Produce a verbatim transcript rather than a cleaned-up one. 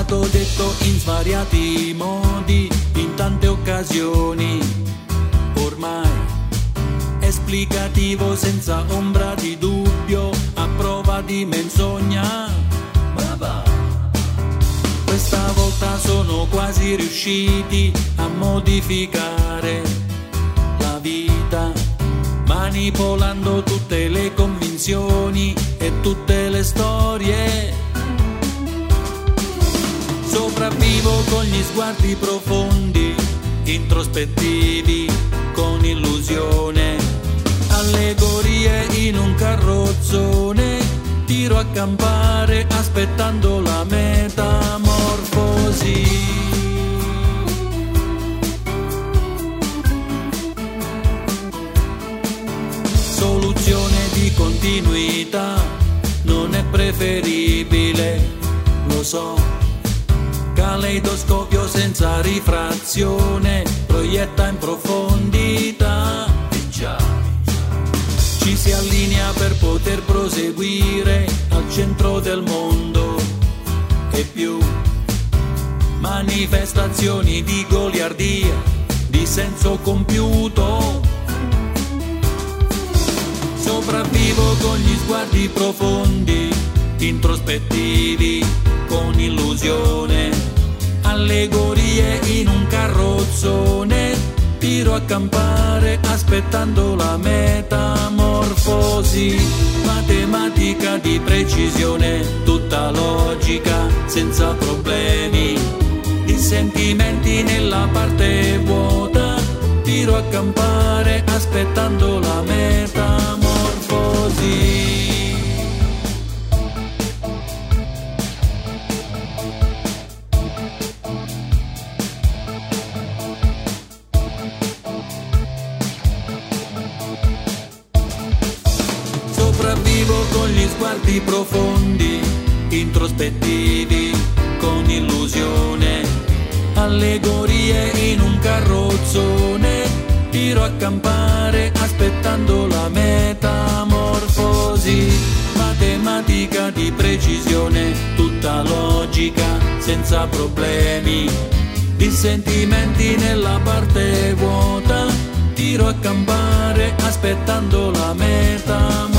stato detto in svariati modi, in tante occasioni, ormai esplicativo senza ombra di dubbio, a prova di menzogna. Ma va. Questa volta sono quasi riusciti a modificare la vita, manipolando tutte le convinzioni e tutte le storie. Sopravvivo con gli sguardi profondi, introspettivi, con illusione, allegorie in un carrozzone, tiro a campare aspettando la metamorfosi. Soluzione di continuità non è preferibile, lo so. Caleidoscopio senza rifrazione proietta in profondità. Ci si allinea per poter proseguire al centro del mondo e più. Manifestazioni di goliardia, di senso compiuto. Sopravvivo con gli sguardi profondi, introspettivi, con illusione, allegorie in un carrozzone, tiro a campare aspettando la metamorfosi. Matematica di precisione, tutta logica, senza problemi, di sentimenti nella parte vuota, tiro a campare aspettando la metamorfosi. Sopravvivo con gli sguardi profondi, introspettivi, con illusione, allegorie in un carrozzone, tiro a campare aspettando la metamorfosi. Matematica di precisione, tutta logica, senza problemi, di sentimenti nella parte vuota, tiro a campare aspettando la metamorfosi.